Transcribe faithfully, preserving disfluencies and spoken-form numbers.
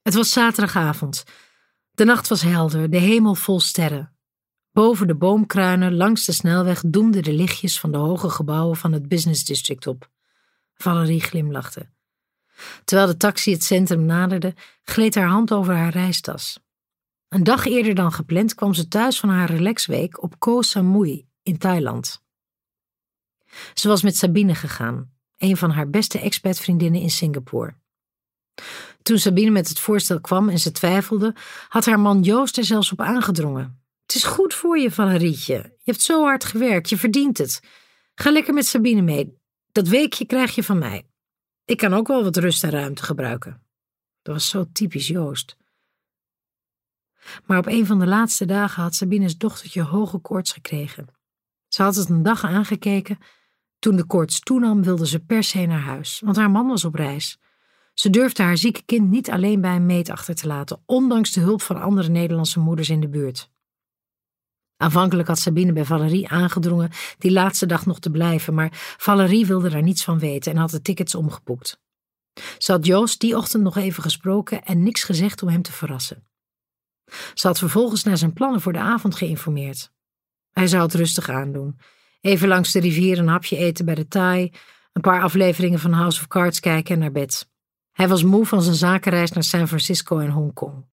Het was zaterdagavond. De nacht was helder, de hemel vol sterren. Boven de boomkruinen langs de snelweg doemden de lichtjes van de hoge gebouwen van het Business District op. Valerie glimlachte. Terwijl de taxi het centrum naderde, gleed haar hand over haar reistas. Een dag eerder dan gepland kwam ze thuis van haar relaxweek op Koh Samui in Thailand. Ze was met Sabine gegaan, een van haar beste expatvriendinnen in Singapore. Toen Sabine met het voorstel kwam en ze twijfelde, had haar man Joost er zelfs op aangedrongen. Het is goed voor je, Valerietje. Je hebt zo hard gewerkt, je verdient het. Ga lekker met Sabine mee. Dat weekje krijg je van mij. Ik kan ook wel wat rust en ruimte gebruiken. Dat was zo typisch Joost. Maar op een van de laatste dagen had Sabine's dochtertje hoge koorts gekregen. Ze had het een dag aangekeken. Toen de koorts toenam, wilde ze per se naar huis, want haar man was op reis. Ze durfde haar zieke kind niet alleen bij een meet achter te laten, ondanks de hulp van andere Nederlandse moeders in de buurt. Aanvankelijk had Sabine bij Valerie aangedrongen die laatste dag nog te blijven, maar Valerie wilde daar niets van weten en had de tickets omgeboekt. Ze had Joost die ochtend nog even gesproken en niks gezegd om hem te verrassen. Ze had vervolgens naar zijn plannen voor de avond geïnformeerd. Hij zou het rustig aandoen. Even langs de rivier een hapje eten bij de Thai, een paar afleveringen van House of Cards kijken en naar bed. Hij was moe van zijn zakenreis naar San Francisco en Hongkong.